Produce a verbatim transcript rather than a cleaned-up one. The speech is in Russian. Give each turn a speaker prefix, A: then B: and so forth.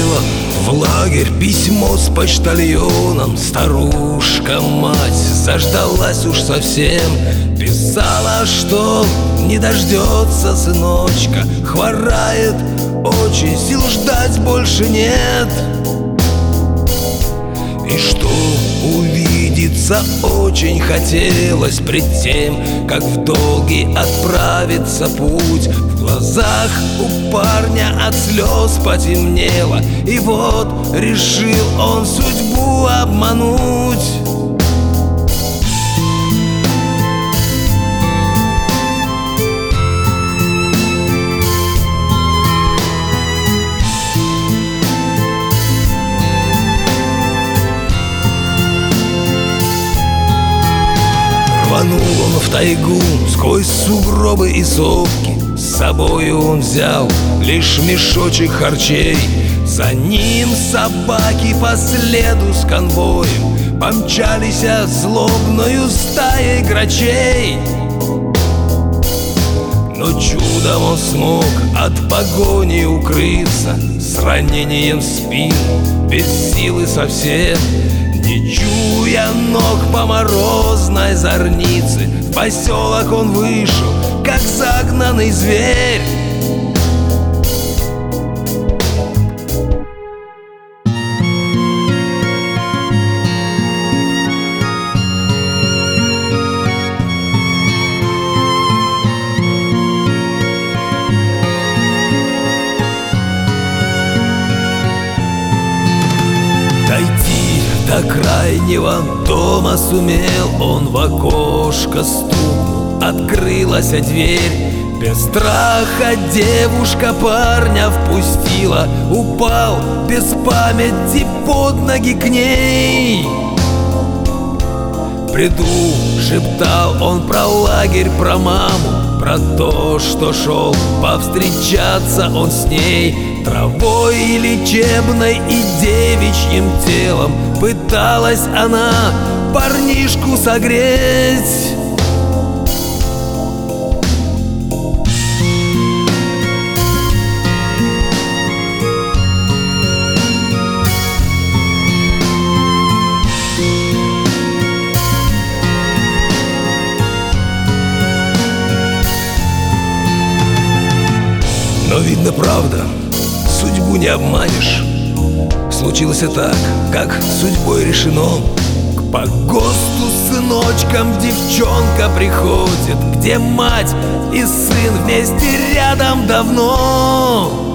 A: улетела в лагерь, письмо с почтальоном. Старушка-мать заждалась уж совсем, писала, что не дождется сыночка, хворает очень, сил ждать больше нет. И что увидеться очень хотелось пред тем, как в долгий отправиться путь. В глазах у парня от слез потемнело, и вот решил он судьбу обмануть. Рванул он в тайгу сквозь сугробы и сопки, с собою он взял лишь мешочек харчей. За ним собаки по следу с конвоем помчались злобною стаей грачей. Но чудом он смог от погони укрыться, с ранением в спину, без силы совсем. Не чуя ног по морозной зорнице, в поселок он вышел, как загнанный зверь. До крайнего дома сумел он, в окошко стукнул, открылась дверь. Без страха девушка парня впустила, упал без памяти под ноги к ней. Приду, шептал он про лагерь, про маму, про то, что шел повстречаться он с ней. Травой лечебной и девичьим телом пыталась она парнишку согреть. Но видно, правда, судьбу не обманешь. Случилось и так, как судьбой решено. К погосту с сыночком девчонка приходит, где мать и сын вместе рядом давно.